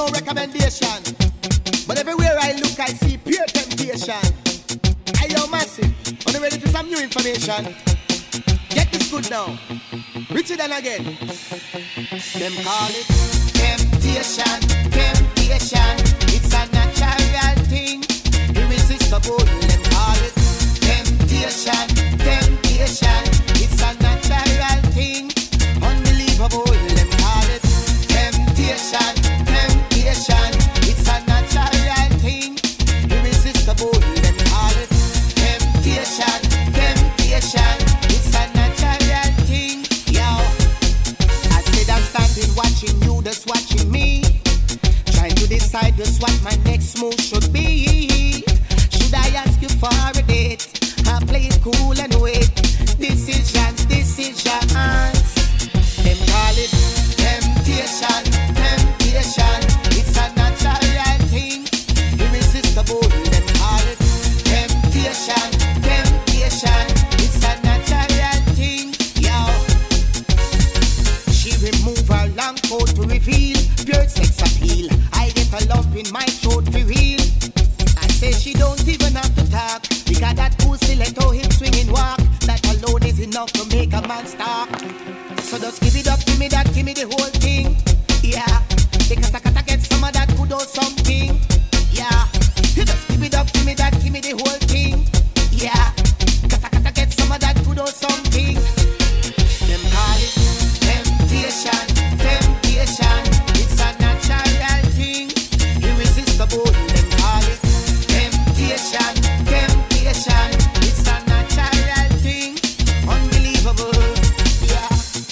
no recommendation. But everywhere I look, I see pure temptation. I am massive. Are you ready for some new information? Get this good now. Richard and again. Them call it temptation, temptation. It's a natural thing, irresistible. Them call it temptation, temptation. It's a natural thing, unbelievable. Them call it temptation, temptation. It's a natural thing, irresistible. Them call it temptation, temptation. It's a natural thing. Yo, I said I'm standing watching you, just watching me, trying to decide just what my next move should be. Should I ask you for a date? I play it cool and wait. Decisions, decisions. Them call it temptation, temptation. It's a natural thing, irresistible. Them call it temptation, temptation. It's a natural thing. Yo, she remove her long coat to reveal pure sex appeal. I get a lump in my throat for real. I say she don't even have to talk, because that pussy let her hip swinging walk. That alone is enough to make a man stop. So just give it up, give me that, give me the whole thing. Yeah, because I gotta get some of that good or something. Yeah, you just give it up, give me that, give me the whole thing. Yeah, because I gotta get some of that good or something. Them call it temptation, temptation. It's a natural thing, irresistible. Them call it temptation, temptation. It's a natural thing, unbelievable. Yeah.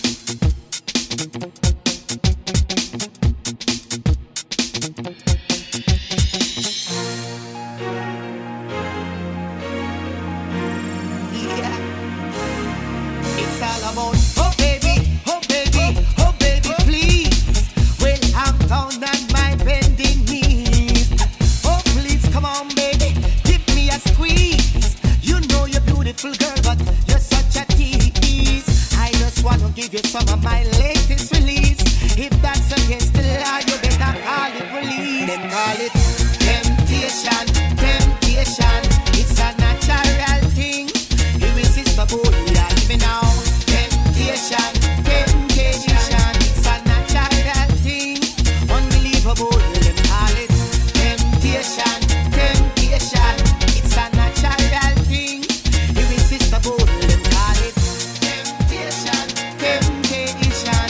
Yeah. It's all about oh baby, oh baby, oh baby, please. Well, I'm down on my bending knees. Oh please, come on baby, give me a squeeze. You know you're beautiful girl, but you're such a tease. I just wanna give you some of my latest release. If that's against the law, you better call it release. Then call it temptation, temptation. It's a natural thing, irresistible. Yeah, even now, temptation, temptation. It's a natural thing, unbelievable. Them call it temptation, temptation. It's a natural thing, irresistible. Them call it temptation, temptation.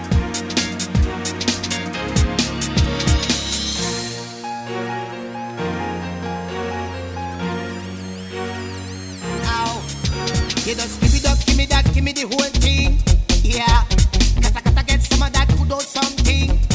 Ow. You just give it up, give me that, give me the whole thing. Yeah, cause I gotta get some of that good or something.